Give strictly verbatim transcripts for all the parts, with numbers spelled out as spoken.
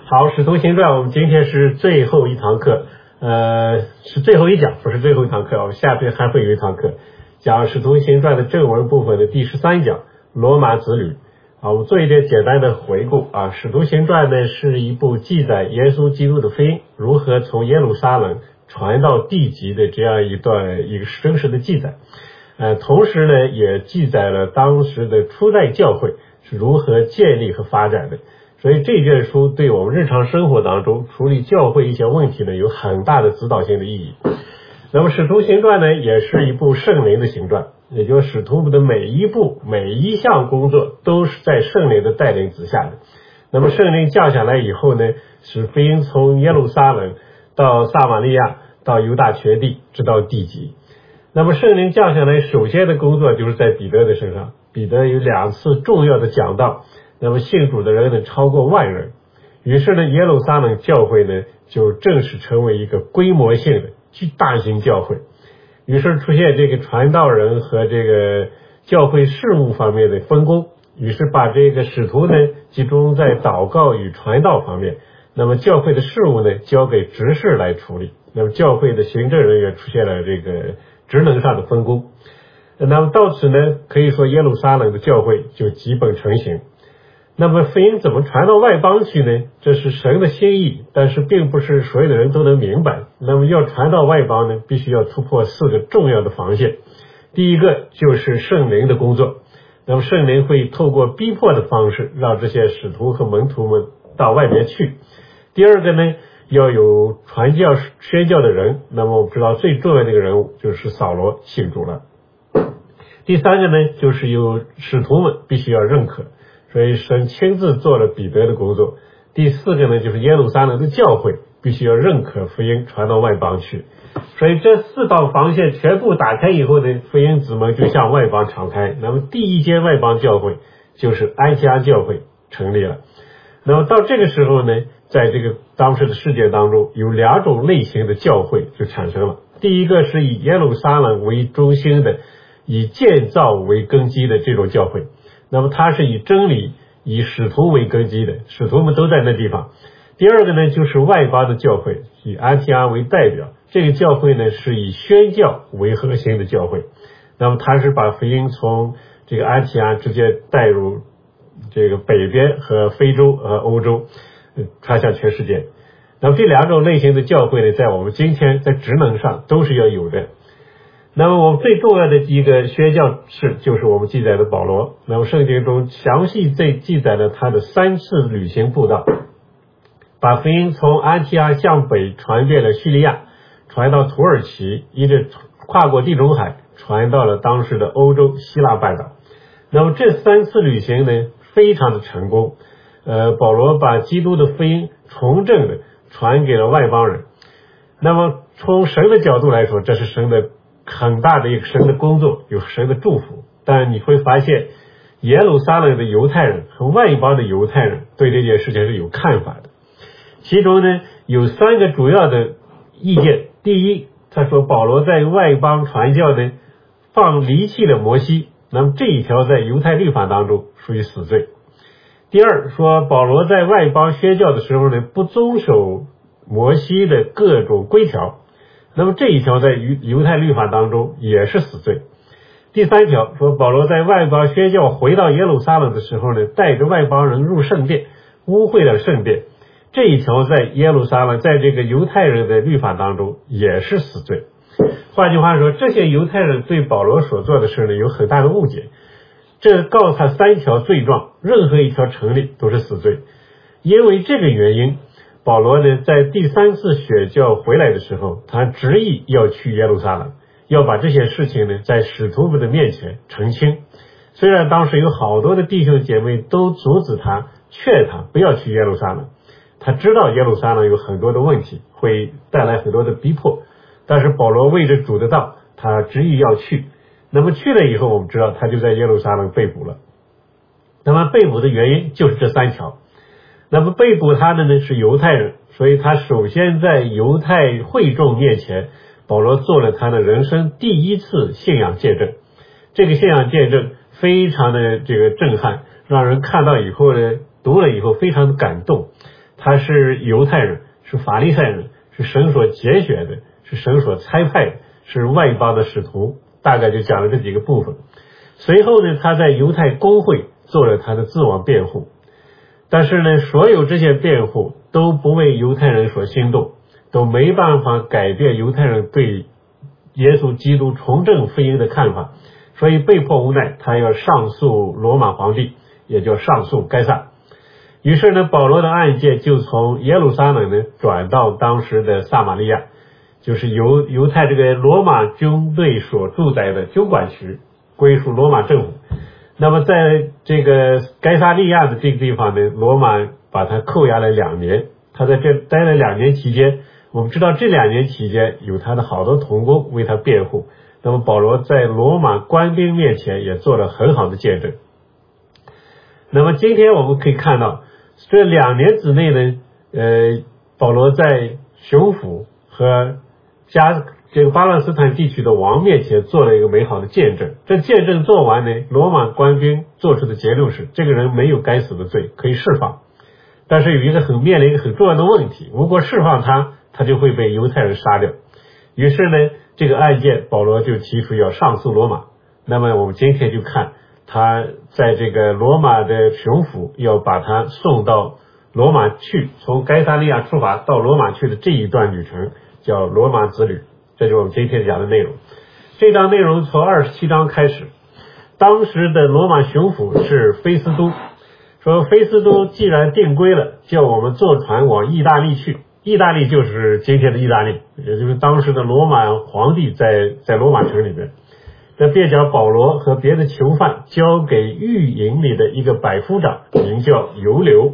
好，使徒行传我们今天是最后一堂课，呃，是最后一讲，不是最后一堂课，我们下边还会有一堂课，讲使徒行传的正文部分的第十三讲，罗马之旅。啊，我们做一点简单的回顾啊，使徒行传呢是一部记载耶稣基督的福音如何从耶路撒冷传到地极的这样一段一个真实的记载，呃，同时呢也记载了当时的初代教会是如何建立和发展的。所以这卷书对我们日常生活当中处理教会一些问题呢有很大的指导性的意义。那么使徒行传呢也是一部圣灵的行传，也就是使徒的每一步每一项工作都是在圣灵的带领之下的。那么圣灵降下来以后呢，使福音从耶路撒冷到撒玛利亚到犹大全地直到地极。那么圣灵降下来首先的工作就是在彼得的身上，彼得有两次重要的讲道，那么信主的人呢超过万人，于是呢耶路撒冷教会呢就正式成为一个规模性的巨大型教会，于是出现这个传道人和这个教会事务方面的分工，于是把这个使徒呢集中在祷告与传道方面，那么教会的事务呢交给执事来处理，那么教会的行政人员出现了这个职能上的分工。那么到此呢可以说耶路撒冷的教会就基本成型。那么福音怎么传到外邦去呢？这是神的心意，但是并不是所有的人都能明白。那么要传到外邦呢，必须要突破四个重要的防线。第一个就是圣灵的工作，那么圣灵会透过逼迫的方式让这些使徒和门徒们到外面去。第二个呢，要有传教宣教的人，那么我们知道最重要的一个人物就是扫罗信主了。第三个呢，就是有使徒们必须要认可，所以神亲自做了彼得的工作。第四个呢，就是耶路撒冷的教会必须要认可福音传到外邦去。所以这四道防线全部打开以后呢，福音之门就向外邦敞开。那么第一间外邦教会就是安提阿教会成立了。那么到这个时候呢，在这个当时的世界当中有两种类型的教会就产生了。第一个是以耶路撒冷为中心的，以建造为根基的这种教会，那么它是以真理以使徒为根基的，使徒们都在那地方。第二个呢就是外邦的教会，以安提阿为代表，这个教会呢是以宣教为核心的教会，那么它是把福音从这个安提阿直接带入这个北边和非洲和欧洲，传向全世界。那么这两种类型的教会呢，在我们今天在职能上都是要有的。那么我们最重要的一个宣教士就是我们记载的保罗，那么圣经中详细在记载了他的三次旅行步道，把福音从安提阿向北传遍了叙利亚，传到土耳其，一直跨过地中海，传到了当时的欧洲希腊半岛。那么这三次旅行呢非常的成功，呃，保罗把基督的福音重正的传给了外邦人。那么从神的角度来说，这是神的很大的一个神的工作，有神的祝福。但你会发现耶路撒冷的犹太人和外邦的犹太人对这件事情是有看法的。其中呢有三个主要的意见。第一，他说保罗在外邦传教呢放离弃了摩西，那么这一条在犹太律法当中属于死罪。第二，说保罗在外邦宣教的时候呢不遵守摩西的各种规条，那么这一条在犹太律法当中也是死罪。第三条说保罗在外邦宣教回到耶路撒冷的时候呢，带着外邦人入圣殿，污秽了圣殿，这一条在耶路撒冷在这个犹太人的律法当中也是死罪。换句话说，这些犹太人对保罗所做的事呢有很大的误解，这告诉他三条罪状，任何一条成立都是死罪。因为这个原因，保罗呢在第三次宣教回来的时候，他执意要去耶路撒冷，要把这些事情呢在使徒们的面前澄清。虽然当时有好多的弟兄姐妹都阻止他，劝他不要去耶路撒冷，他知道耶路撒冷有很多的问题，会带来很多的逼迫，但是保罗为着主的道，他执意要去。那么去了以后，我们知道他就在耶路撒冷被捕了。那么被捕的原因就是这三条。那么被捕他的呢是犹太人，所以他首先在犹太会众面前，保罗做了他的人生第一次信仰见证。这个信仰见证非常的这个震撼，让人看到以后呢，读了以后非常的感动。他他是犹太人，是法利赛人，是神所拣选的，是神所差派的，是外邦的使徒，大概就讲了这几个部分。随后呢，他在犹太公会做了他的自我辩护，但是呢，所有这些辩护都不为犹太人所心动，都没办法改变犹太人对耶稣基督重振福音的看法，所以被迫无奈，他要上诉罗马皇帝，也就上诉该撒。于是呢，保罗的案件就从耶路撒冷呢转到当时的撒玛利亚，就是犹犹太这个罗马军队所驻在的军管区，归属罗马政府。那么在这个该撒利亚的这个地方呢，罗马把他扣押了两年，他在这待了两年期间，我们知道这两年期间有他的好多同工为他辩护，那么保罗在罗马官兵面前也做了很好的见证。那么今天我们可以看到，这两年之内呢，呃，保罗在雄府和加这个巴勒斯坦地区的王面前做了一个美好的见证。这见证做完呢，罗马官兵做出的结论是，这个人没有该死的罪，可以释放。但是有一个很面临一个很重要的问题，如果释放他，他就会被犹太人杀掉。于是呢，这个案件保罗就提出要上诉罗马。那么我们今天就看他在这个罗马的雄府要把他送到罗马去，从该撒利亚出发到罗马去的这一段旅程叫罗马之旅，这就是我们今天讲的内容。这章内容从二十七章开始，当时的罗马雄府是菲斯都，说菲斯都既然定规了，叫我们坐船往意大利去，意大利就是今天的意大利，也就是当时的罗马皇帝在在罗马城里边。这便将保罗和别的囚犯交给狱营里的一个百夫长，名叫尤留。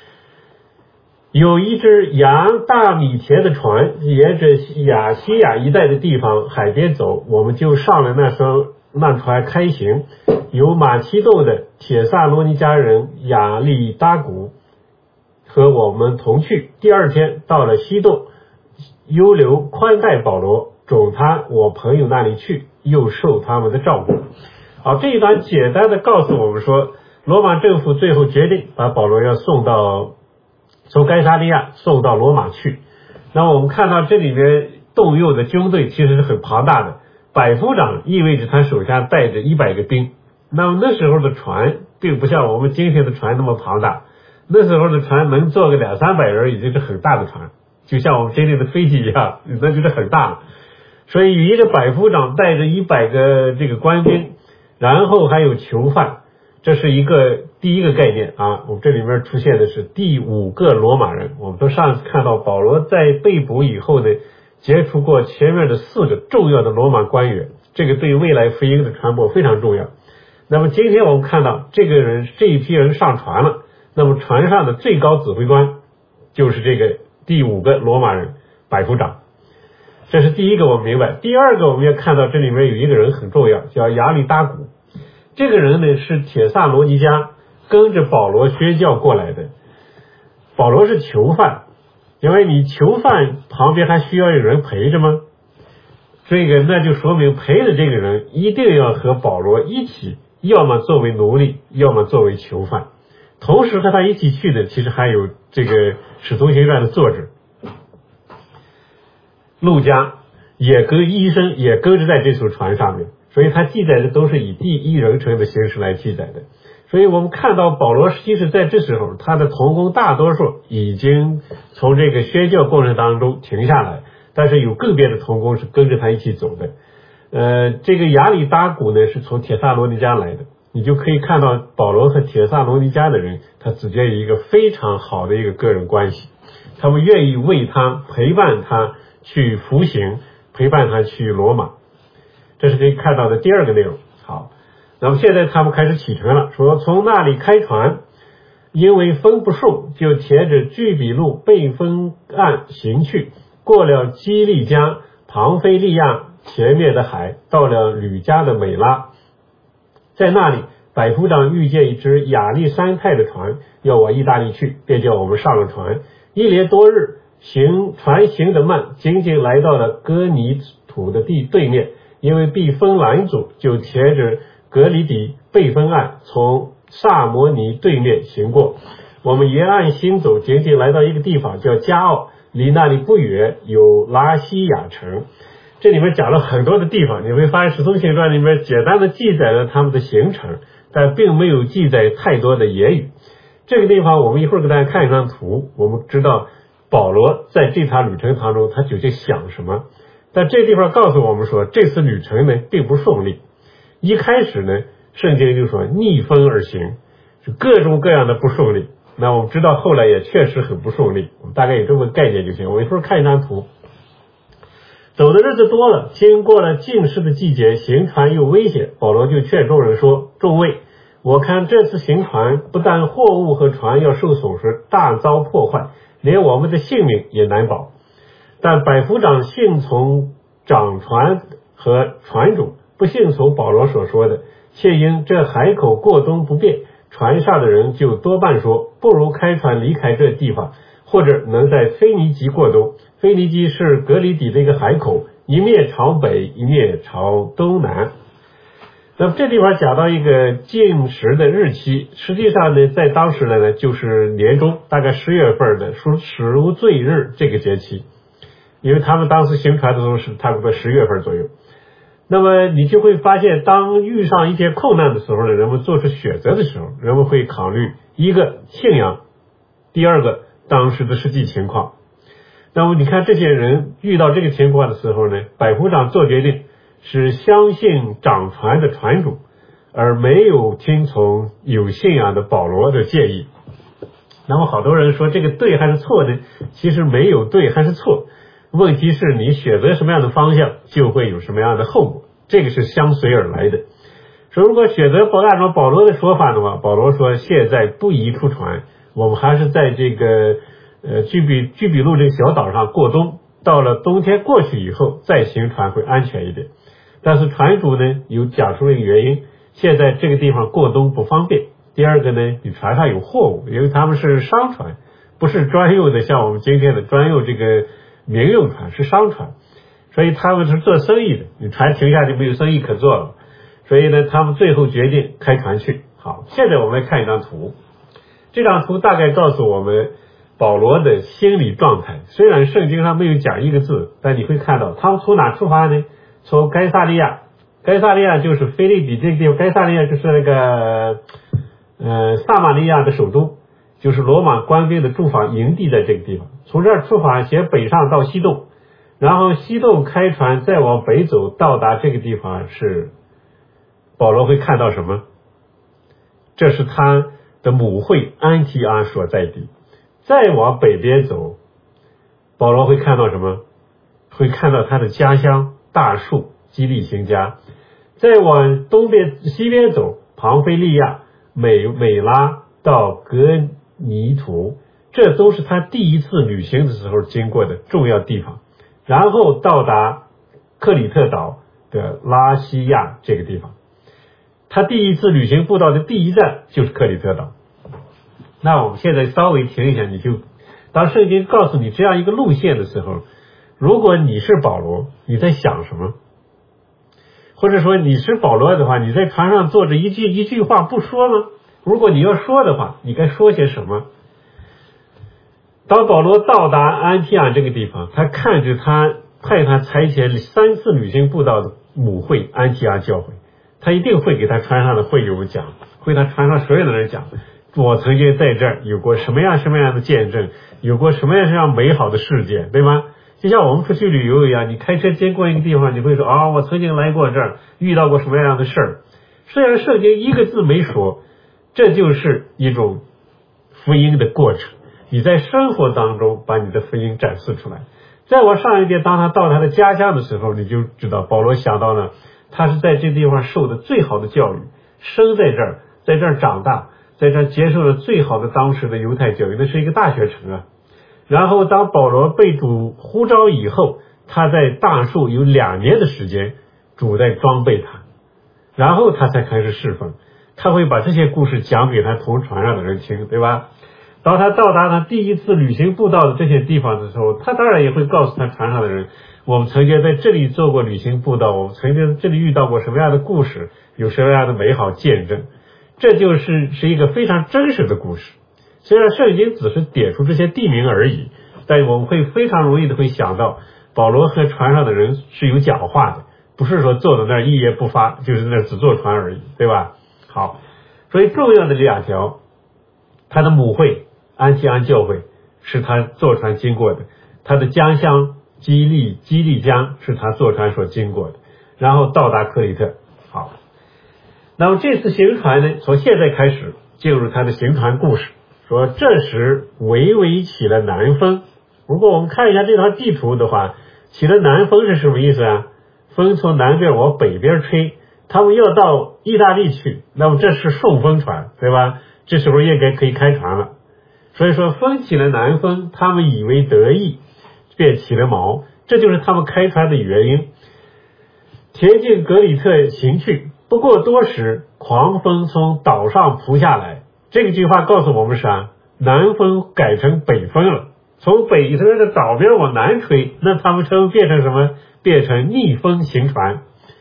有一只扬大米田的船沿着亚细亚一带的地方海边走，我们就上了那艘那船开行，有马其顿的铁萨罗尼迦人亚利达古和我们同去。第二天到了西顿，尤留宽待保罗，准他我朋友那里去，又受他们的照顾。好，这一段简单的告诉我们说，罗马政府最后决定把保罗要送到从该撒利亚送到罗马去。那我们看到这里面动用的军队其实是很庞大的，百夫长意味着他手下带着一百个兵。那么那时候的船并不像我们今天的船那么庞大，那时候的船能坐个两三百人已经是很大的船，就像我们今天的飞机一样，那就是很大了。所以一个百夫长带着一百个这个官兵，然后还有囚犯，这是一个第一个概念啊。我们这里面出现的是第五个罗马人。我们都上次看到保罗在被捕以后呢，接触过前面的四个重要的罗马官员，这个对未来福音的传播非常重要。那么今天我们看到这个人这一批人上船了，那么船上的最高指挥官就是这个第五个罗马人百夫长。这是第一个我们明白。第二个我们要看到这里面有一个人很重要，叫亚里达古。这个人呢是铁萨罗尼迦跟着保罗宣教过来的。保罗是囚犯，因为你囚犯旁边还需要有人陪着吗？这个那就说明陪的这个人一定要和保罗一起，要么作为奴隶，要么作为囚犯。同时和他一起去的其实还有这个使徒行传的作者路加，也跟医生也跟着在这艘船上面，所以他记载的都是以第一人称的形式来记载的。所以我们看到保罗其实在这时候他的同工大多数已经从这个宣教过程当中停下来，但是有个别的同工是跟着他一起走的。呃，这个亚里达古呢是从铁萨罗尼迦来的，你就可以看到保罗和铁萨罗尼迦的人他之间有一个非常好的一个个人关系，他们愿意为他陪伴他去服刑，陪伴他去罗马，这是可以看到的第二个内容。好，那么现在他们开始启程了，说从那里开船，因为风不顺，就沿着居比路贝风岸行去，过了基利加、庞菲利亚前面的海，到了吕加的美拉。在那里百夫长遇见一只亚历山泰的船要往意大利去，便叫我们上了船。一连多日行船行得慢，仅仅来到了哥尼土的地对面，因为避风拦阻，就沿着格里底贝风岸从萨摩尼对面行过。 我们沿岸行走，仅仅来到一个地方叫加奥，离那里不远有拉西亚城。这里面讲了很多的地方，你会发现《使徒行传》里面简单的记载了他们的行程，但并没有记载太多的言语。这个地方我们一会儿给大家看一张图，我们知道保罗在这场旅程当中他究竟想什么。但这地方告诉我们说，这次旅程呢并不顺利。一开始呢，圣经就说逆风而行，是各种各样的不顺利。那我们知道后来也确实很不顺利，我们大概有这么个概念就行。我一会儿看一张图。走的日子多了，经过了禁食的季节，行船又危险，保罗就劝众人说，众位，我看这次行船不但货物和船要受损失，大遭破坏，连我们的性命也难保。但百夫长信从掌船和船主，不信从保罗所说的，且因这海口过冬不便，船上的人就多半说，不如开船离开这地方，或者能在腓尼基过冬。腓尼基是格里底的一个海口，一面朝北，一面朝东南。那么这地方讲到一个禁食的日期，实际上呢，在当时呢就是年中，大概十月份的属食无罪日这个节期，因为他们当时行船的时候是差不多十月份左右。那么你就会发现，当遇上一些困难的时候呢，人们做出选择的时候，人们会考虑一个信仰，第二个当时的实际情况。那么你看这些人遇到这个情况的时候呢，百夫长做决定是相信掌船的船主，而没有听从有信仰的保罗的建议。那么好多人说这个对还是错呢？其实没有对还是错，问题是你选择什么样的方向，就会有什么样的后果，这个是相随而来的。说如果选择保按照保罗的说法的话，保罗说现在不宜出船，我们还是在这个呃居比居比路这个小岛上过冬，到了冬天过去以后再行船会安全一点。但是船主呢有讲出了一个原因，现在这个地方过冬不方便。第二个呢，你船上有货物，因为他们是商船，不是专用的像我们今天的专用这个民用船，是商船，所以他们是做生意的，你船停下就没有生意可做了，所以呢他们最后决定开船去。好，现在我们来看一张图，这张图大概告诉我们保罗的心理状态。虽然圣经上没有讲一个字，但你会看到他们从哪出发呢？从该萨利亚，该萨利亚就是腓立比这个地方，该萨利亚就是那个呃撒玛利亚的首都，就是罗马官兵的驻防营地在这个地方。从这儿出发，先北上到西洞，然后西洞开船再往北走，到达这个地方是保罗会看到什么？这是他的母会安提阿所在地。再往北边走，保罗会看到什么？会看到他的家乡大树基利新家。再往东边西边走，庞菲利亚、美美拉到格尼图，这都是他第一次旅行的时候经过的重要地方。然后到达克里特岛的拉西亚这个地方，他第一次旅行步道的第一站就是克里特岛。那我们现在稍微停一下，你就当圣经告诉你这样一个路线的时候，如果你是保罗，你在想什么？或者说你是保罗的话，你在船上坐着一句一句话不说吗？如果你要说的话，你该说些什么？当保罗到达安提阿这个地方，他看着他派他差遣三次旅行布道的母会安提阿教会，他一定会给他船上的会友们讲，会他船上所有的人讲，我曾经在这儿有过什么样什么样的见证，有过什么样什么样美好的事件，对吗？就像我们出去旅游一样，你开车经过一个地方，你会说啊、哦，我曾经来过这儿，遇到过什么样的事儿。虽然圣经一个字没说，这就是一种福音的过程。你在生活当中把你的福音展示出来。再往上一点，当他到他的家乡的时候，你就知道保罗想到了他是在这地方受的最好的教育，生在这儿，在这儿长大，在这儿接受了最好的当时的犹太教育，那是一个大学城啊。然后当保罗被主呼召以后，他在大树有两年的时间，主在装备他，然后他才开始侍奉。他会把这些故事讲给他同船上的人听，对吧？当他到达他第一次旅行步道的这些地方的时候，他当然也会告诉他船上的人，我们曾经在这里做过旅行步道，我们曾经在这里遇到过什么样的故事，有什么样的美好见证。这就是是一个非常真实的故事。 虽然圣经只是点出这些地名而已，但我们会非常容易的会想到保罗和船上的人是有讲话的，不是说坐在那儿一言不发，就是那只坐船而已，对吧？好，所以重要的这两条，他的母会安提安教会是他坐船经过的，他的家乡基利基利江是他坐船所经过的，然后到达克里特。好，那么这次行船呢，从现在开始进入他的行船故事，说这时微微起了南风。如果我们看一下这张地图的话，起了南风是什么意思啊？风从南边往北边吹，他们要到意大利去，那么这是顺风船，对吧？这时候应该可以开船了。所以说风起了南风，他们以为得意，便起了锚，这就是他们开船的原因。田径格里特行去，不过多时，狂风从岛上扑下来。这个句话告诉我们啥？南风改成北风了，从北边的岛边往南吹，那他们称变成什么？变成逆风行船。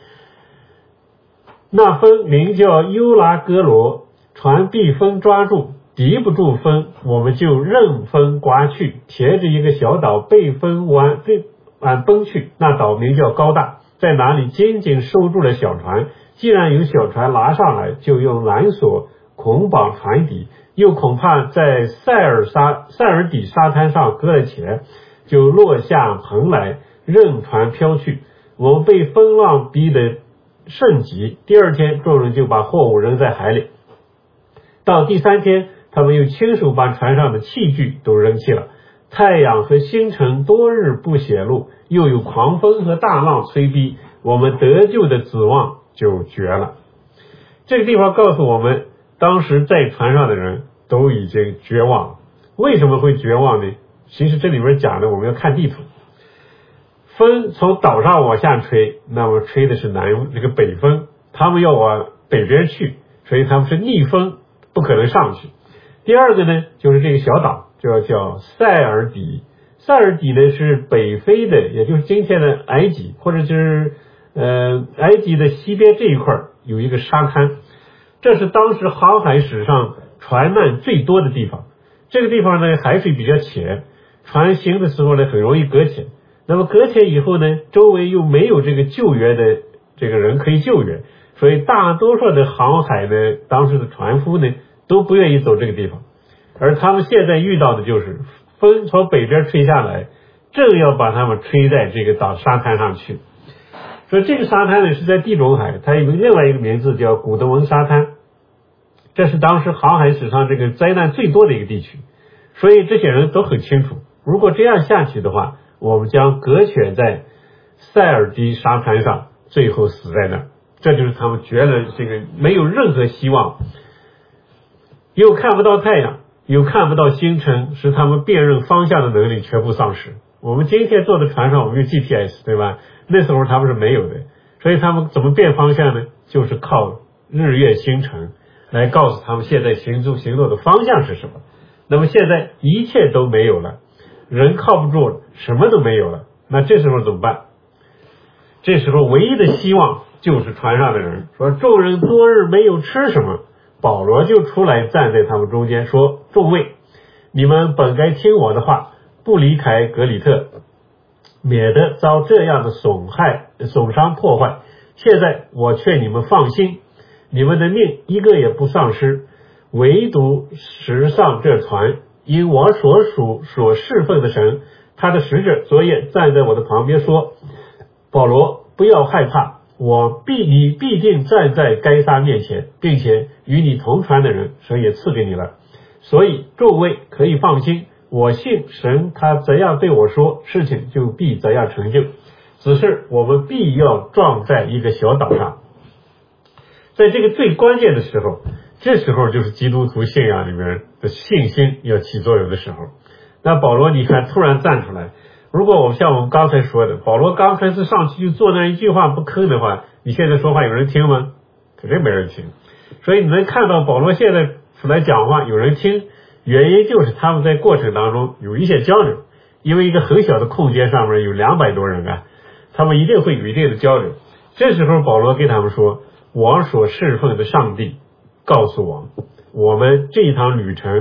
那风名叫优拉哥罗，船被风抓住，敌不住风，我们就任风刮去，沿着一个小岛被风弯被往奔去。那岛名叫高大，在哪里紧紧收住了小船，既然有小船拿上来，就用缆索捆绑船底，又恐怕在塞尔沙塞尔底沙滩上搁了浅，就落下蓬来，任船飘去。我们被风浪逼得甚急，第二天众人就把货物扔在海里。到第三天，他们又亲手把船上的器具都扔弃了。太阳和星辰多日不显露，又有狂风和大浪催逼，我们得救的指望就绝了。这个地方告诉我们，当时在船上的人都已经绝望了。为什么会绝望呢？其实这里面讲的我们要看地图。风从岛上往下吹，那么吹的是南这个北风，他们要往北边去，所以他们是逆风，不可能上去。第二个呢，就是这个小岛就叫塞尔底，塞尔底呢是北非的，也就是今天的埃及，或者就是呃埃及的西边这一块有一个沙滩，这是当时航海史上船难最多的地方。这个地方呢海水比较浅，船行的时候呢很容易搁浅。那么搁浅以后呢，周围又没有这个救援的这个人可以救援，所以大多数的航海的当时的船夫呢都不愿意走这个地方。而他们现在遇到的就是风从北边吹下来，正要把他们吹在这个岛沙滩上去。所以这个沙滩呢是在地中海，它有另外一个名字叫古德蒙沙滩，这是当时航海史上这个灾难最多的一个地区。所以这些人都很清楚，如果这样下去的话，我们将搁浅在塞尔迪沙滩上，最后死在那儿。这就是他们觉得这个没有任何希望，又看不到太阳，又看不到星辰，使他们辨认方向的能力全部丧失。我们今天坐的船上我们有 G P S， 对吧？那时候他们是没有的，所以他们怎么辨方向呢？就是靠日月星辰来告诉他们现在行走行动的方向是什么。那么现在一切都没有了，人靠不住了，什么都没有了，那这时候怎么办？这时候唯一的希望就是船上的人，说众人多日没有吃什么，保罗就出来站在他们中间说，众位，你们本该听我的话，不离开格里特，免得遭这样的损害损伤破坏。现在我劝你们放心，你们的命一个也不丧失，唯独驶上这船，因我所属所侍奉的神，他的使者昨夜站在我的旁边说，保罗，不要害怕，我必你必定站在该撒面前，并且与你同船的人神也赐给你了，所以众位可以放心，我信神，他怎样对我说，事情就必怎样成就，只是我们必要撞在一个小岛上。在这个最关键的时候，这时候就是基督徒信仰里面的信心要起作用的时候。那保罗你看突然站出来，如果我们像我们刚才说的，保罗刚开始上去就坐那一句话不吭的话，你现在说话有人听吗？肯定没人听。所以你能看到保罗现在出来讲话有人听，原因就是他们在过程当中有一些交流，因为一个很小的空间上面有两百多人啊，他们一定会有一定的交流。这时候保罗跟他们说，我所侍奉的上帝告诉我，我们这一趟旅程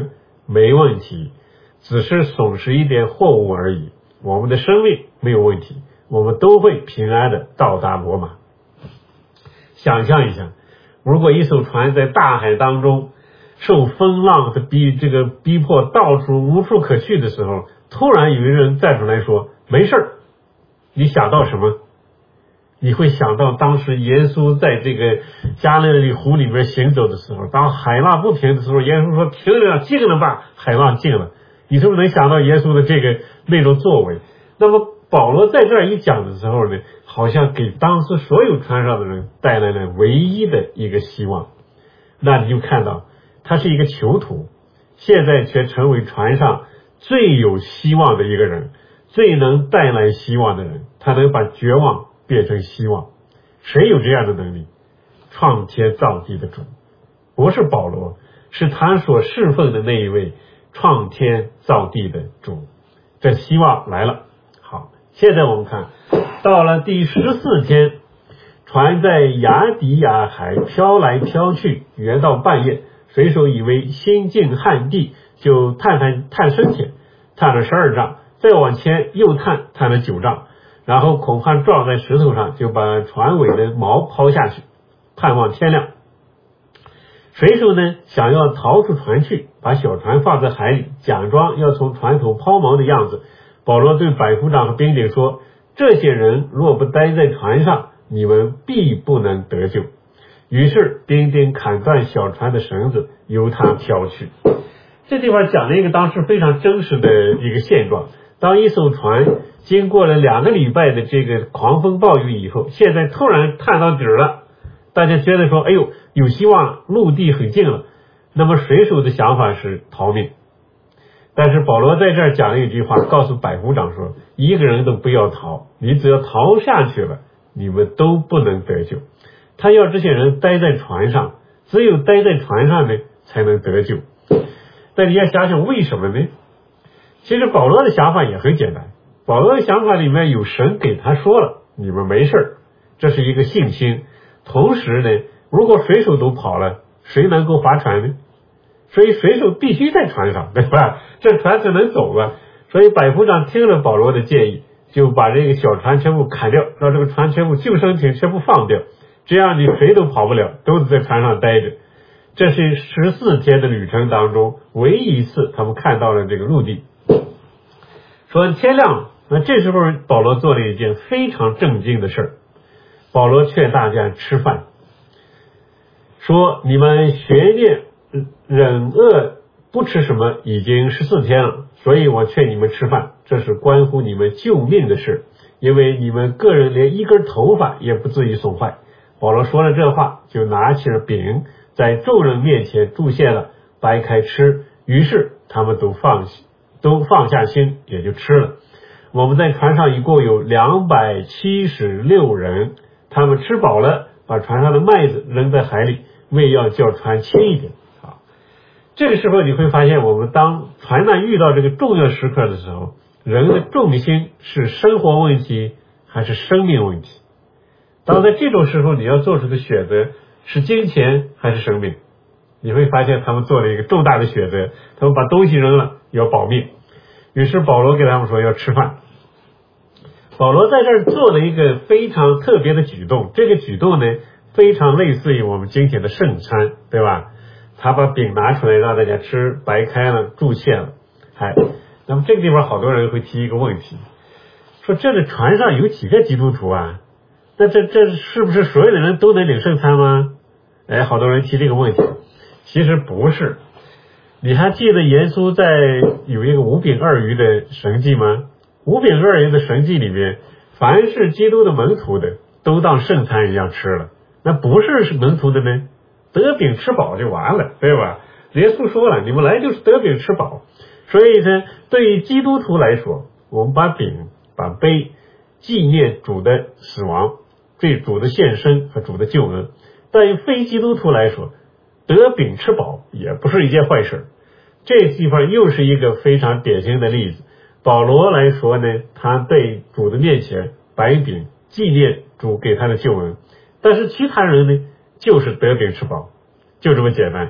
没问题，只是损失一点货物而已，我们的生命没有问题，我们都会平安的到达罗马。想象一下，如果一艘船在大海当中受风浪的逼这个逼迫，到处无处可去的时候，突然有一个人站出来说没事儿，你想到什么？你会想到当时耶稣在这个加利利湖里面行走的时候，当海浪不平的时候，耶稣说停了，静了吧，海浪静了。你是不是能想到耶稣的这个那种作为？那么保罗在这儿一讲的时候呢，好像给当时所有船上的人带来了唯一的一个希望。那你就看到他是一个囚徒，现在却成为船上最有希望的一个人，最能带来希望的人，他能把绝望变成希望。谁有这样的能力？创天造地的主，不是保罗，是他所侍奉的那一位创天造地的主。这希望来了。好，现在我们看到了第十四天，船在亚底亚海飘来飘去，约到半夜，水手以为心静旱地，就探探探深浅，探了十二丈，再往前又探探了九丈，然后恐怕撞在石头上，就把船尾的锚抛下去，盼望天亮。水手呢，想要逃出船去，把小船放在海里，假装要从船头抛锚的样子。保罗对百夫长和兵丁说，这些人若不待在船上，你们必不能得救。于是兵丁砍断小船的绳子，由它飘去。这地方讲了一个当时非常真实的一个现状。当一艘船经过了两个礼拜的这个狂风暴雨以后，现在突然探到底了，大家觉得说，哎呦，有希望了，陆地很近了。那么水手的想法是逃命。但是保罗在这儿讲了一句话，告诉百夫长说，一个人都不要逃，你只要逃下去了，你们都不能得救。他要这些人待在船上，只有待在船上呢，才能得救。但你要想想为什么呢？其实保罗的想法也很简单，保罗的想法里面有神给他说了，你们没事，这是一个信心。同时呢，如果水手都跑了，谁能够划船呢？所以水手必须在船上，对吧？这船才能走啊。所以百夫长听了保罗的建议，就把这个小船全部砍掉，让这个船全部救生艇全部放掉，这样你谁都跑不了，都是在船上待着。这是十四天的旅程当中唯一一次他们看到了这个陆地。说天亮了，那这时候保罗做了一件非常正经的事儿。保罗劝大家吃饭，说你们学念忍饿不吃什么已经十四天了，所以我劝你们吃饭，这是关乎你们救命的事，因为你们个人连一根头发也不至于损坏。保罗说了这话，就拿起了饼，在众人面前祝谢了，掰开吃，于是他们都放都放下心，也就吃了。我们在船上一共有两百七十六人，他们吃饱了，把船上的麦子扔在海里，为要叫船轻一点。好，这个时候你会发现，我们当船难遇到这个重要时刻的时候，人的重心是生活问题还是生命问题？当在这种时候你要做出的选择是金钱还是生命？你会发现他们做了一个重大的选择，他们把东西扔了，要保命。于是保罗给他们说要吃饭。保罗在这儿做了一个非常特别的举动，这个举动呢非常类似于我们今天的圣餐，对吧？他把饼拿出来让大家吃，掰开了，祝谢了。哎，那么这个地方好多人会提一个问题，说这个船上有几个基督徒啊？那这这是不是所有的人都能领圣餐吗？哎，好多人提这个问题。其实不是。你还记得耶稣在有一个五饼二鱼的神迹吗？五饼二鱼的神迹里面，凡是基督的门徒的都当圣餐一样吃了，那不是门徒的呢，得饼吃饱就完了，对吧？耶稣说了，你们来就是得饼吃饱。所以呢，对于基督徒来说，我们把饼把杯纪念主的死亡，对主的献身和主的救恩。但于非基督徒来说，得饼吃饱也不是一件坏事。这地方又是一个非常典型的例子。保罗来说呢，他在主的面前摆饼纪念主给他的救恩，但是其他人呢就是得饼吃饱，就这么简单。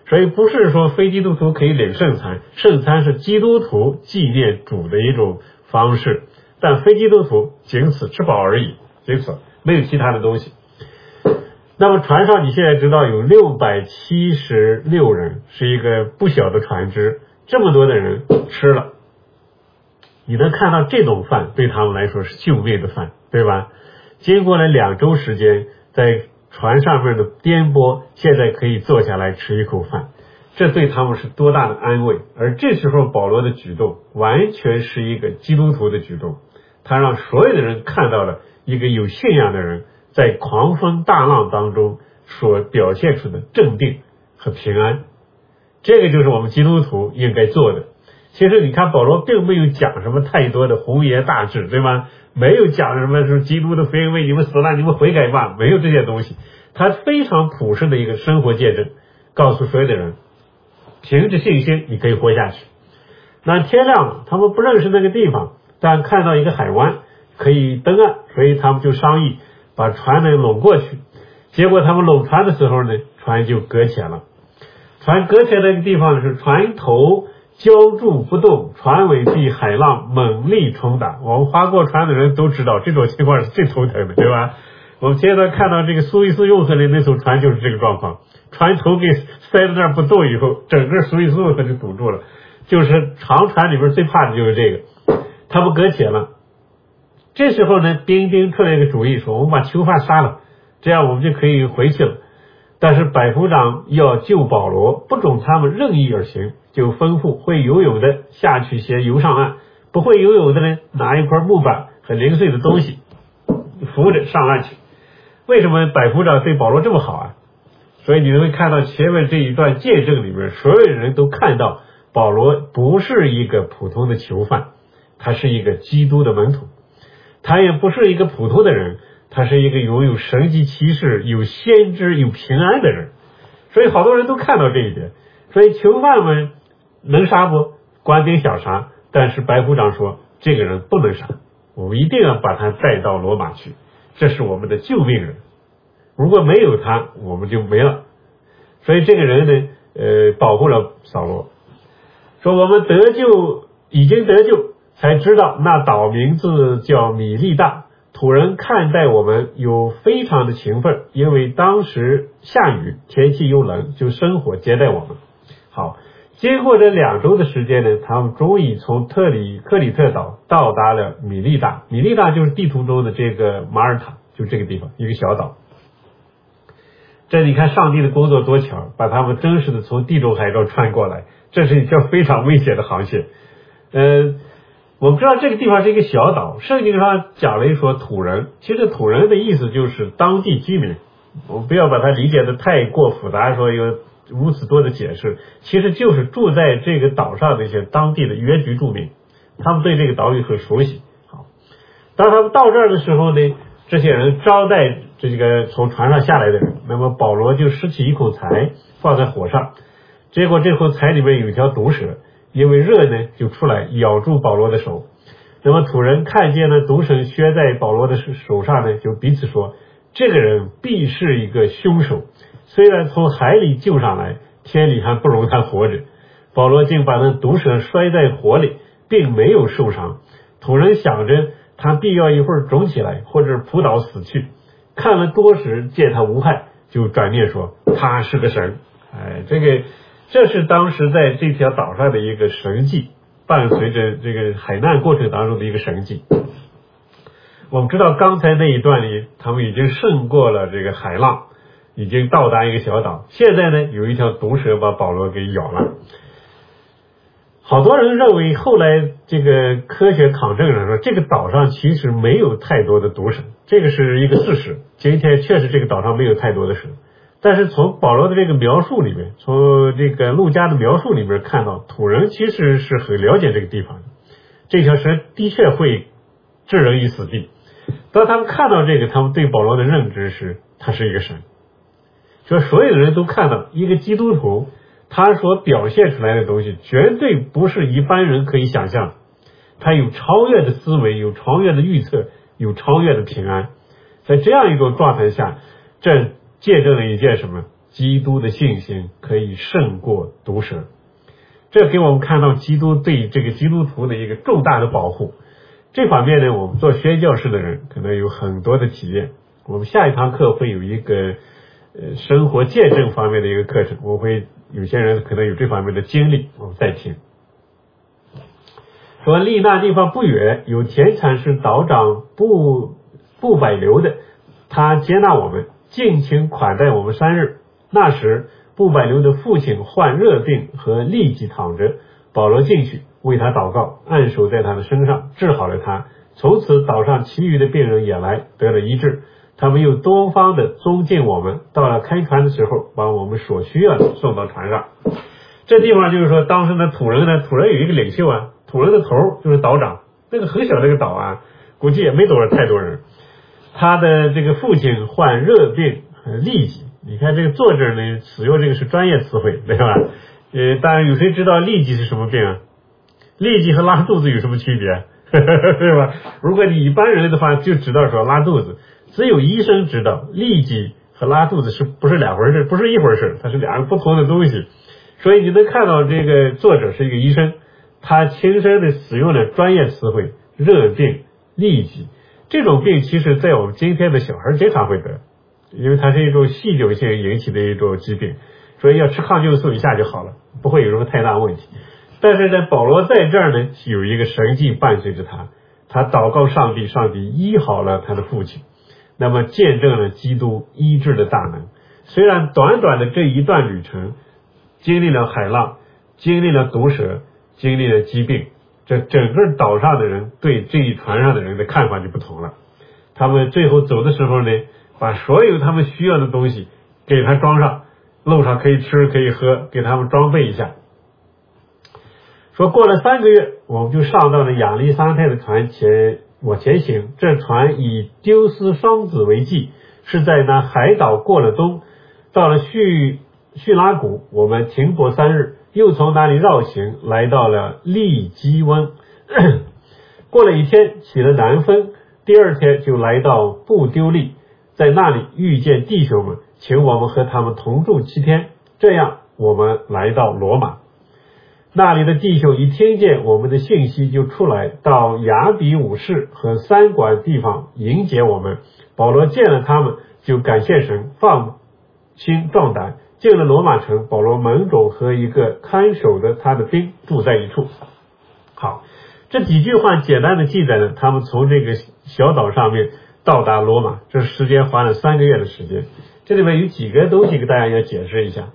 所以不是说非基督徒可以领圣餐，圣餐是基督徒纪念主的一种方式，但非基督徒仅此吃饱而已，仅此，没有其他的东西。那么船上你现在知道有六百七十六人，是一个不小的船只，这么多的人吃了，你能看到这种饭对他们来说是救命的饭，对吧？经过了两周时间，在船上面的颠簸，现在可以坐下来吃一口饭，这对他们是多大的安慰。而这时候保罗的举动完全是一个基督徒的举动，他让所有的人看到了一个有信仰的人在狂风大浪当中所表现出的镇定和平安，这个就是我们基督徒应该做的。其实你看保罗并没有讲什么太多的宏言大志，对吗？没有讲什么是基督的福音为你们死了，你们悔改吧，没有这些东西。他非常朴实的一个生活见证，告诉所有的人，凭着信心你可以活下去。那天亮了，他们不认识那个地方，但看到一个海湾可以登岸，所以他们就商议把船呢拢过去。结果他们拢船的时候呢，船就搁浅了。船搁浅那个地方是船头浇筑不动，船尾被海浪猛力冲打。我们划过船的人都知道这种情况是最头疼的，对吧？我们现在看到这个苏伊士运河里那艘船就是这个状况，船头给塞在那儿不动以后，整个苏伊士运河就堵住了。就是长船里边最怕的就是这个，他们搁浅了。这时候呢，兵丁出来一个主意，说我们把囚犯杀了，这样我们就可以回去了。但是百夫长要救保罗，不准他们任意而行，就吩咐会游泳的下去先游上岸，不会游泳的呢，拿一块木板和零碎的东西扶着上岸去。为什么百夫长对保罗这么好啊？所以你会看到前面这一段见证里面，所有人都看到保罗不是一个普通的囚犯，他是一个基督的门徒，他也不是一个普通的人，他是一个拥有神迹奇事、有先知、有平安的人。所以好多人都看到这一点。所以囚犯们能杀不？官兵想杀，但是百夫长说这个人不能杀，我们一定要把他带到罗马去，这是我们的救命人，如果没有他我们就没了。所以这个人呢呃，保护了扫罗，说我们得救，已经得救，才知道那岛名字叫米利大，土人看待我们有非常的情分，因为当时下雨，天气又冷，就生火接待我们。好，经过这两周的时间呢，他们终于从特里克里特岛到达了米利大。米利大就是地图中的这个马耳他，就这个地方一个小岛。这你看上帝的工作多巧，把他们真实的从地中海中穿过来，这是一条非常危险的航线。呃，我们知道这个地方是一个小岛，圣经上讲了一说土人，其实土人的意思就是当地居民，我们不要把它理解的太过复杂，说有如此多的解释，其实就是住在这个岛上的一些当地的原居住民，他们对这个岛屿很熟悉。好，当他们到这儿的时候呢，这些人招待这个从船上下来的人，那么保罗就拾起一口柴放在火上，结果这口柴里面有一条毒蛇，因为热呢就出来咬住保罗的手。那么土人看见了毒蛇削在保罗的手上呢，就彼此说这个人必是一个凶手，虽然从海里救上来，天理还不容他活着。保罗竟把那毒蛇摔在火里，并没有受伤。土人想着他必要一会儿肿起来，或者扑倒死去，看了多时，见他无害，就转面说他是个神。哎，这个这是当时在这条岛上的一个神迹，伴随着这个海难过程当中的一个神迹。我们知道刚才那一段里，他们已经胜过了这个海浪，已经到达一个小岛，现在呢有一条毒蛇把保罗给咬了。好多人认为，后来这个科学考证了说，这个岛上其实没有太多的毒蛇，这个是一个事实。今天确实这个岛上没有太多的蛇，但是从保罗的这个描述里面，从这个路加的描述里面看到，土人其实是很了解这个地方的，这条蛇的确会置人于死地。当他们看到这个，他们对保罗的认知是他是一个神，说所有的人都看到一个基督徒他所表现出来的东西绝对不是一般人可以想象，他有超越的思维，有超越的预测，有超越的平安。在这样一种状态下，这见证了一件什么？ 基督的信心可以胜过毒蛇。这给我们看到基督对这个基督徒的一个重大的保护。这方面呢，我们做宣教士的人可能有很多的体验。我们下一堂课会有一个呃生活见证方面的一个课程，我会有些人可能有这方面的经历，我们再听。说离那地方不远，有田产是道长不不百流的，他接纳我们，尽情款待我们三日。那时不百流的父亲患热病和痢疾躺着，保罗进去为他祷告，按手在他的身上，治好了他。从此岛上其余的病人也来得了医治。他们又多方的宗敬我们，到了开船的时候，把我们所需要的送到船上。这地方就是说，当时的土人呢，土人有一个领袖啊，土人的头就是岛长，那个很小的一个岛啊，估计也没多少太多人。他的这个父亲患热病和痢疾，你看这个作者呢使用这个是专业词汇，对吧？呃，当然有谁知道痢疾是什么病啊？痢疾和拉肚子有什么区别？对吧？如果你一般人的话，就知道说拉肚子，只有医生知道痢疾和拉肚子是不是两回事，不是一回事，它是两个不同的东西。所以你能看到这个作者是一个医生，他亲身的使用了专业词汇，热病、痢疾。这种病其实在我们今天的小孩经常会得，因为它是一种细菌性引起的一种疾病，所以要吃抗菌素一下就好了，不会有什么太大问题。但是呢，保罗在这儿呢有一个神迹伴随着他，他祷告上帝，上帝医好了他的父亲，那么见证了基督医治的大能。虽然短短的这一段旅程经历了海浪，经历了毒蛇，经历了疾病，这整个岛上的人对这一船上的人的看法就不同了。他们最后走的时候呢，把所有他们需要的东西给他装上，路上可以吃可以喝，给他们装备一下。说过了三个月，我们就上到了亚历山泰的船前往前行。这船以丢失双子为记，是在那海岛过了冬，到了叙叙拉古，我们停泊三日，又从那里绕行，来到了利基温。过了一天，起了南风，第二天就来到布丢利，在那里遇见弟兄们，请我们和他们同住七天。这样，我们来到罗马。那里的弟兄一听见我们的信息，就出来到雅比武士和三馆地方迎接我们。保罗见了他们，就感谢神，放心壮胆。进了罗马城，保罗门种和一个看守的他的兵住在一处。好，这几句话简单的记载了他们从这个小岛上面到达罗马，这时间花了三个月的时间。这里面有几个东西给大家要解释一下。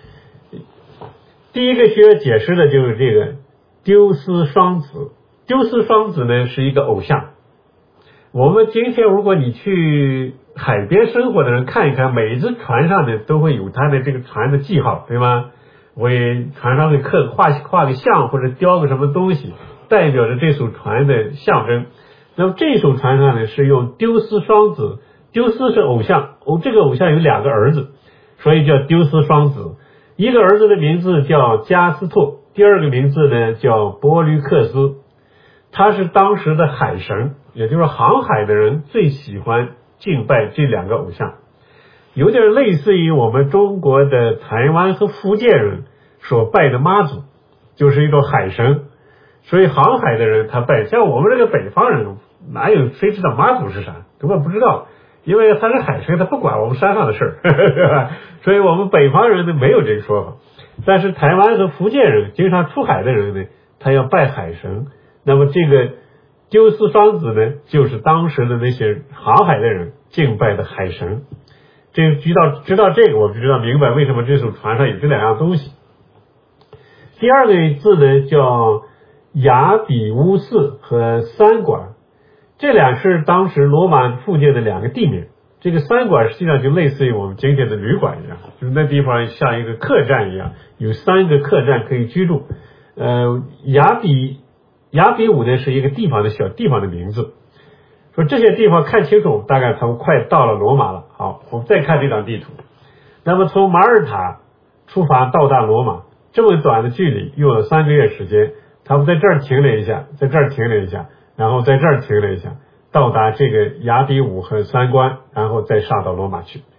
第一个需要解释的就是这个丢失双子。丢失双子呢是一个偶像。我们今天如果你去海边生活的人看一看，每一只船上呢都会有它的这个船的记号，对吗？为船上会刻画画个像或者雕个什么东西，代表着这艘船的象征。那么这艘船上呢是用丢失双子，丢失是偶像，哦，这个偶像有两个儿子，所以叫丢失双子。一个儿子的名字叫加斯托，第二个名字呢叫波吕克斯，他是当时的海神，也就是航海的人最喜欢敬拜这两个偶像，有点类似于我们中国的台湾和福建人所拜的妈祖，就是一种海神。所以航海的人他拜，像我们这个北方人哪有谁知道妈祖是啥，根本不知道，因为他是海神，他不管我们山上的事儿，对吧？所以我们北方人呢没有这个说法。但是台湾和福建人经常出海的人呢，他要拜海神。那么这个丢失双子呢，就是当时的那些航海的人敬拜的海神。这个知道知道这个，我们就知道明白为什么这艘船上有这两样东西。第二个字呢叫雅比乌斯和三馆，这俩是当时罗马附近的两个地名。这个三馆实际上就类似于我们今天的旅馆一样，就是那地方像一个客栈一样，有三个客栈可以居住。呃，雅比雅比武呢是一个地方的小地方的名字。说这些地方看清楚，大概他们快到了罗马了。好，我们再看这张地图。那么从马耳他出发到达罗马，这么短的距离用了三个月时间，他们在这儿停了一下，在这儿停了一下，然后在这儿停了一下，到达这个雅比武和三关，然后再上到罗马去。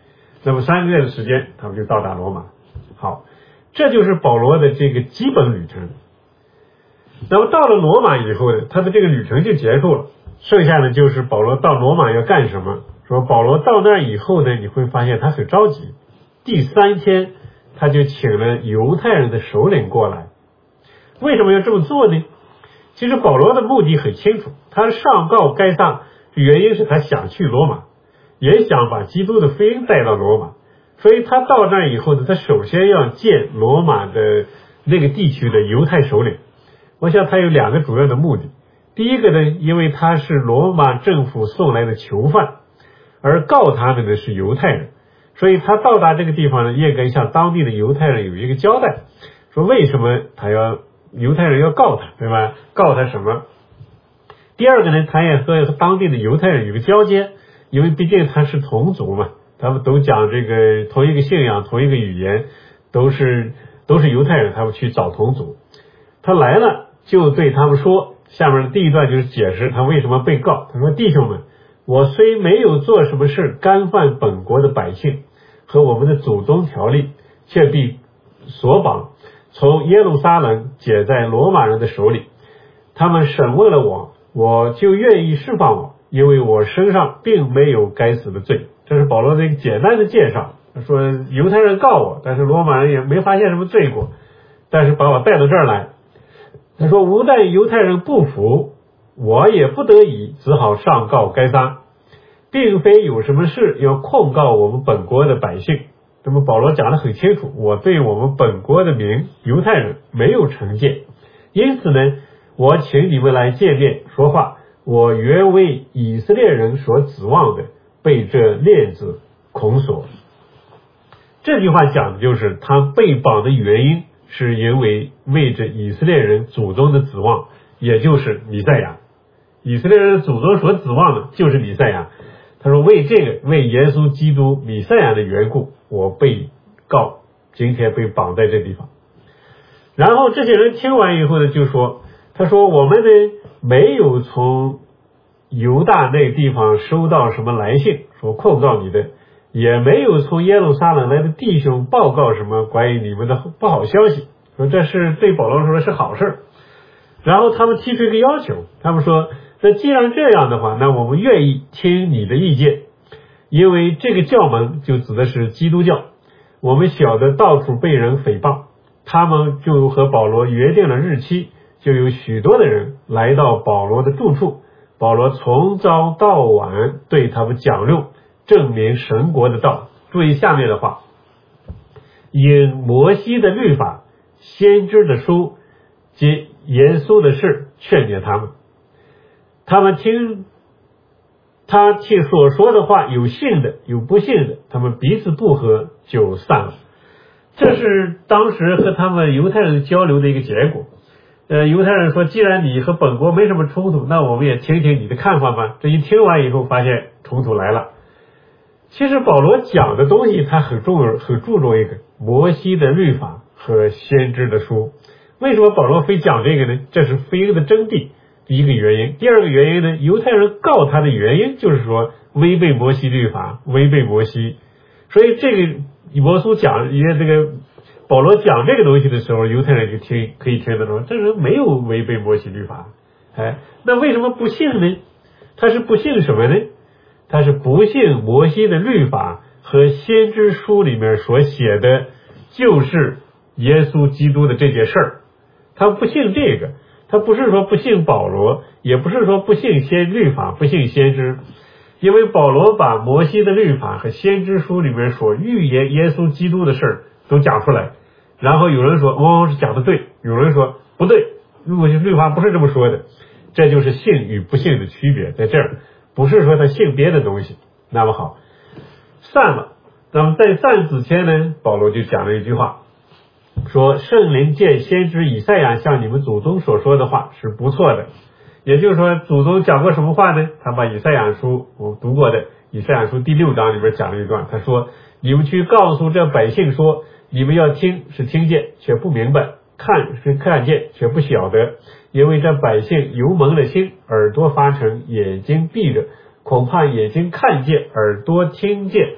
那么三个月的时间，他们就到达罗马。好，这就是保罗的这个基本旅程。那么到了罗马以后呢，他的这个旅程就结束了，剩下的就是保罗到罗马要干什么。说保罗到那以后呢，你会发现他很着急。第三天，他就请了犹太人的首领过来。为什么要这么做呢？其实保罗的目的很清楚，他上告该撒，原因是他想去罗马，也想把基督的福音带到罗马。所以他到那以后呢，他首先要见罗马的那个地区的犹太首领。我想他有两个主要的目的。第一个呢，因为他是罗马政府送来的囚犯，而告他的呢是犹太人，所以他到达这个地方呢，也该向当地的犹太人有一个交代，说为什么他要犹太人要告他，对吧？告他什么？第二个呢，他也和当地的犹太人有个交接，因为毕竟他是同族嘛，他们都讲这个同一个信仰，同一个语言，都是都是犹太人，他们去找同族。他来了就对他们说，下面的第一段就是解释他为什么被告。他说：弟兄们，我虽没有做什么事干犯本国的百姓和我们的祖宗条例，却被索绑，从耶路撒冷解在罗马人的手里。他们审问了我，我就愿意释放我，因为我身上并没有该死的罪。这是保罗的一个简单的介绍。他说犹太人告我，但是罗马人也没发现什么罪过，但是把我带到这儿来。他说无奈犹太人不服，我也不得已，只好上告该撒，并非有什么事要控告我们本国的百姓。那么保罗讲得很清楚，我对我们本国的民犹太人没有成见，因此呢，我请你们来见面说话，我原为以色列人所指望的，被这链子捆锁。这句话讲的就是他被绑的原因，是因为为着以色列人祖宗的指望，也就是弥赛亚。以色列人的祖宗所指望的就是弥赛亚。他说为这个，为耶稣基督弥赛亚的缘故，我被告，今天被绑在这地方。然后这些人听完以后呢，就说，他说我们呢没有从犹大那个地方收到什么来信说控告你的，也没有从耶路撒冷来的弟兄报告什么关于你们的不好消息，说这是对保罗说是好事。然后他们提出一个要求，他们说那既然这样的话，那我们愿意听你的意见，因为这个教门就指的是基督教，我们晓得到处被人诽谤，他们就和保罗约定了日期，就有许多的人来到保罗的住处，保罗从早到晚对他们讲论证明神国的道。注意下面的话，因摩西的律法、先知的书及严肃的事劝勉他们，他们听他听所说的话，有信的有不信的，他们彼此不和就散了。这是当时和他们犹太人交流的一个结果。呃，犹太人说既然你和本国没什么冲突，那我们也听听你的看法吧。这一听完以后发现冲突来了。其实保罗讲的东西他很重很注重一个摩西的律法和先知的书。为什么保罗非讲这个呢？这是福音的真谛，第一个原因。第二个原因呢，犹太人告他的原因就是说违背摩西律法，违背摩西。所以这个以摩苏讲也这个保罗讲这个东西的时候，犹太人就听可以听得懂，这人没有违背摩西律法。哎，那为什么不信呢？他是不信什么呢？他是不信摩西的律法和先知书里面所写的就是耶稣基督的这件事儿。他不信这个，他不是说不信保罗，也不是说不信先律法，不信先知。因为保罗把摩西的律法和先知书里面所预言耶稣基督的事儿都讲出来，然后有人说哦是讲的对，有人说不对，摩西律法不是这么说的。这就是信与不信的区别在这儿，不是说他信别的东西。那么好，散了。那么在散之前呢，保罗就讲了一句话，说圣灵借先知以赛亚向你们祖宗所说的话是不错的。也就是说祖宗讲过什么话呢？他把以赛亚书我读过的以赛亚书第六章里边讲了一段，他说你们去告诉这百姓说，你们要听是听见却不明白，看是看见却不晓得，因为这百姓油蒙了心，耳朵发沉，眼睛闭着，恐怕眼睛看见耳朵听见，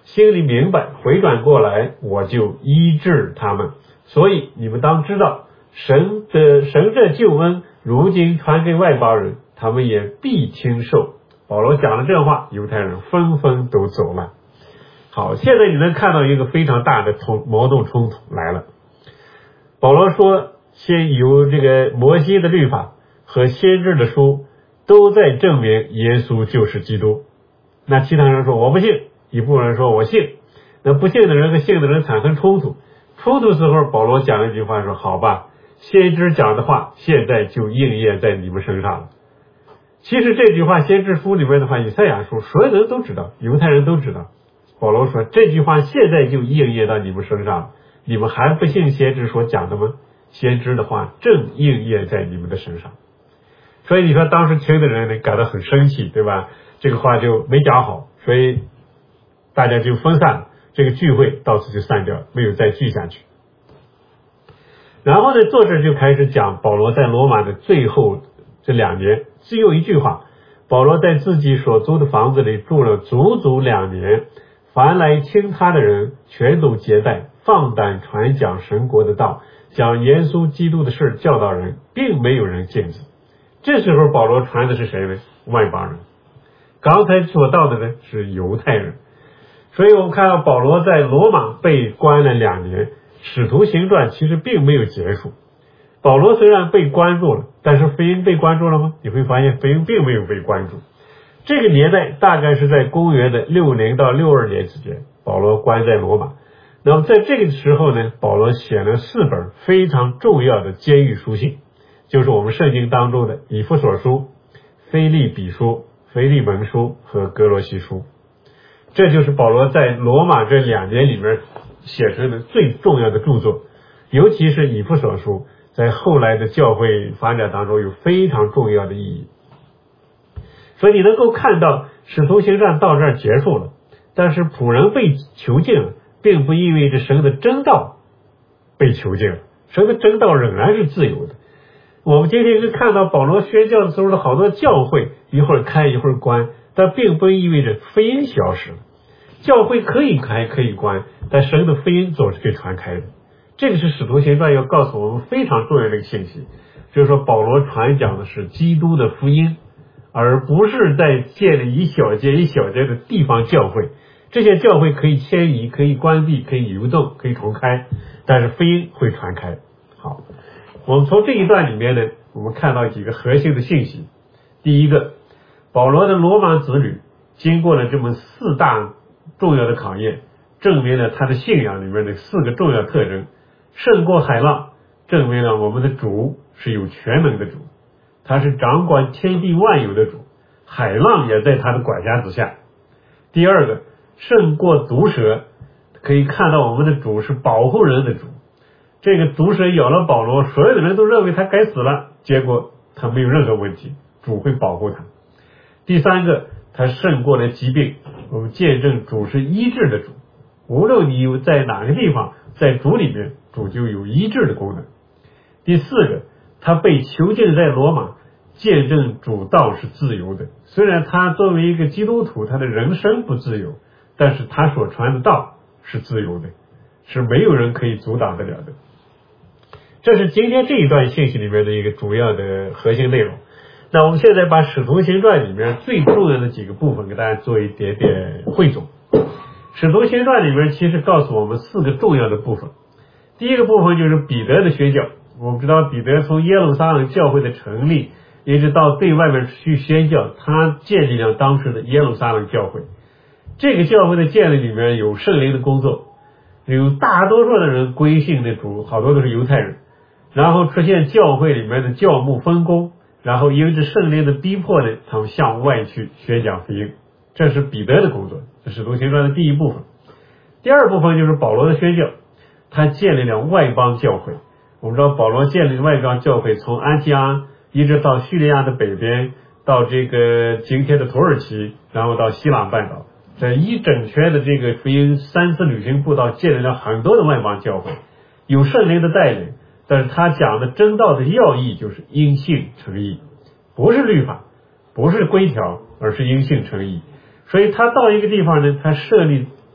心里明白回转过来，我就医治他们。所以你们当知道，神的神这救恩如今传给外邦人，他们也必听受。保罗讲了这话，犹太人纷纷都走了。好，现在你能看到一个非常大的冲矛盾冲突来了。保罗说，先有这个摩西的律法和先知的书都在证明耶稣就是基督。那其他人说我不信，一部分人说我信。那不信的人和信的人产生冲突，冲突时候保罗讲了一句话说，好吧，先知讲的话现在就应验在你们身上了。其实这句话先知书里面的话，以赛亚书所有人都知道，犹太人都知道。保罗说这句话现在就应验到你们身上了，你们还不信先知所讲的吗？先知的话正应验在你们的身上。所以你说当时听的人呢感到很生气，对吧？这个话就没讲好，所以大家就分散了，这个聚会到此就散掉，没有再聚下去。然后呢，作者就开始讲保罗在罗马的最后这两年，只有一句话，保罗在自己所租的房子里住了足足两年，凡来听他的人全都接待，放胆传讲神国的道，讲耶稣基督的事教导人，并没有人禁止。这时候保罗传的是谁呢？外邦人。刚才说到的呢是犹太人。所以我们看到保罗在罗马被关了两年，使徒行传其实并没有结束。保罗虽然被关住了，但是福音被关住了吗？你会发现福音并没有被关住。这个年代大概是在公元的六零到六二年之间，保罗关在罗马。那么在这个时候呢，保罗写了四本非常重要的监狱书信，就是我们圣经当中的以弗所书、腓立比书、腓利门书和哥罗西书。这就是保罗在罗马这两年里面写成的最重要的著作，尤其是以弗所书在后来的教会发展当中有非常重要的意义。所以你能够看到使徒行传到这儿结束了，但是仆人被囚禁了，并不意味着神的真道被囚禁了，神的真道仍然是自由的。我们今天是看到保罗宣教的时候的好多教会一会儿开一会儿关，但并不意味着福音消失了。教会可以开可以关，但神的福音总是可以传开的。这个是使徒行传要告诉我们非常重要的一个信息，就是说保罗传讲的是基督的福音，而不是在建立一小节一小节的地方教会。这些教会可以迁移，可以关闭，可以流动，可以重开，但是福音会传开。好，我们从这一段里面呢，我们看到几个核心的信息。第一个，保罗的罗马子女经过了这么四大重要的考验，证明了他的信仰里面的四个重要特征。胜过海浪，证明了我们的主是有全能的主，他是掌管天地万有的主，海浪也在他的管辖之下。第二个，胜过毒蛇，可以看到我们的主是保护人的主。这个毒蛇咬了保罗，所有的人都认为他该死了，结果他没有任何问题，主会保护他。第三个，他胜过了疾病，我们见证主是医治的主，无论你有在哪个地方，在主里面，主就有医治的功能。第四个，他被囚禁在罗马，见证主道是自由的。虽然他作为一个基督徒，他的人生不自由，但是他所传的道是自由的，是没有人可以阻挡得了的。这是今天这一段信息里面的一个主要的核心内容。那我们现在把使徒行传里面最重要的几个部分给大家做一点点汇总。使徒行传里面其实告诉我们四个重要的部分。第一个部分就是彼得的宣教。我们知道彼得从耶路撒冷教会的成立一直到对外面去宣教，他建立了当时的耶路撒冷教会。这个教会的建立里面有圣灵的工作，有大多数的人归信的主，好多都是犹太人，然后出现教会里面的教牧分工，然后因着圣灵的逼迫呢，他们向外去宣讲福音。这是彼得的工作，这是使徒行传的第一部分。第二部分就是保罗的宣教，他建立了外邦教会。我们知道保罗建立外邦教会，从安提阿一直到叙利亚的北边，到这个今天的土耳其，然后到希腊半岛，这一整圈的这个福音三次旅行步道，建立了很多的外邦教会，有圣灵的带领。但是他讲的真道的要义就是因信称义，不是律法，不是规条，而是因信称义。所以他到一个地方呢，他设立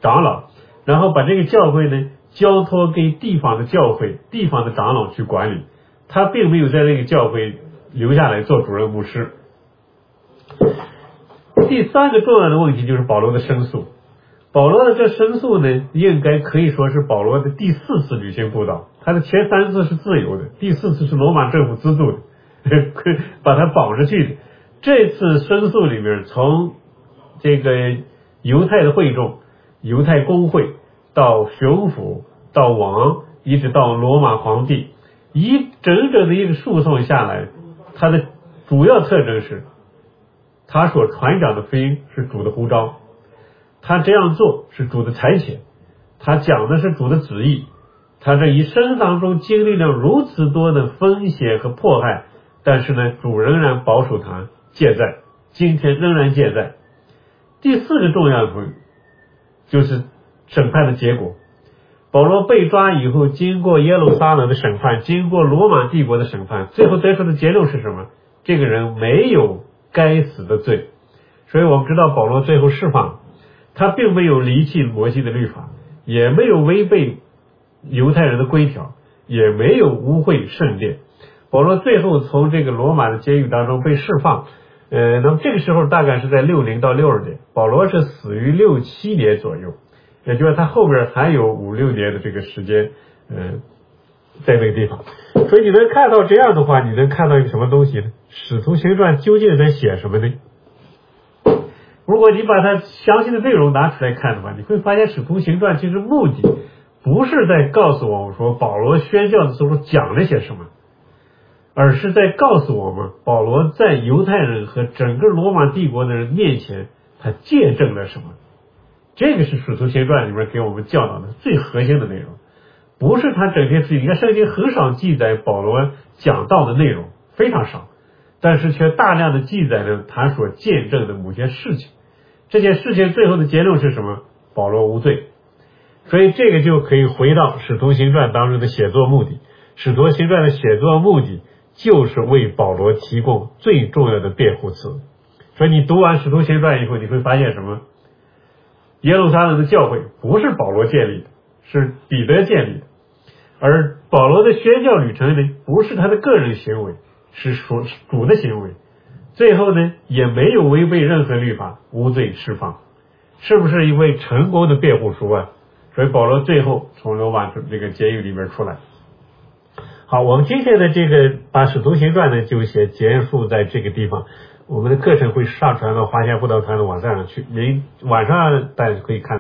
长老，然后把这个教会呢交托给地方的教会、地方的长老去管理，他并没有在这个教会留下来做主任牧师。第三个重要的问题就是保罗的申诉。保罗的这申诉呢，应该可以说是保罗的第四次旅行布道。他的前三次是自由的，第四次是罗马政府资助的，把他绑着去的。这次申诉里面，从这个犹太的会众、犹太公会到巡抚、到王，一直到罗马皇帝，一整整的一个诉讼下来，它的主要特征是，他所传讲的福音是主的呼召，他这样做是主的差遣，他讲的是主的旨意，他这一生当中经历了如此多的风险和迫害，但是呢，主仍然保守他健在，今天仍然健在。第四个重要的就是审判的结果。保罗被抓以后，经过耶路撒冷的审判，经过罗马帝国的审判，最后得出的结论是什么？这个人没有该死的罪。所以我们知道保罗最后释放，他并没有离弃摩西的律法，也没有违背犹太人的规条，也没有污秽圣殿。保罗最后从这个罗马的监狱当中被释放，呃，那么这个时候大概是在六零到六二年，保罗是死于六七年左右，也就是他后边还有五六年的这个时间，呃，在那个地方。所以你能看到这样的话，你能看到一个什么东西呢？使徒行传究竟在写什么呢？如果你把它详细的内容拿出来看的话，你会发现使徒行传其实目的不是在告诉我们说保罗宣教的时候讲了些什么，而是在告诉我们保罗在犹太人和整个罗马帝国的人面前他见证了什么。这个是使徒行传里面给我们教导的最核心的内容，不是他整天自己。你看圣经很少记载保罗讲道的内容，非常少，但是却大量的记载了他所见证的某些事情。这件事情最后的结论是什么？保罗无罪。所以这个就可以回到使徒行传当中的写作目的。使徒行传的写作目的就是为保罗提供最重要的辩护词。所以你读完使徒行传以后，你会发现什么？耶路撒冷的教会不是保罗建立的，是彼得建立的。而保罗的宣教旅程呢，不是他的个人行为，是属主的行为。最后呢，也没有违背任何律法，无罪释放。是不是一位成功的辩护书啊？所以保罗最后从罗马这个监狱里面出来。好，我们今天的这个把使徒行传呢就先结束在这个地方。我们的课程会上传到华夏布道团的网站上去，您晚上大家可以看。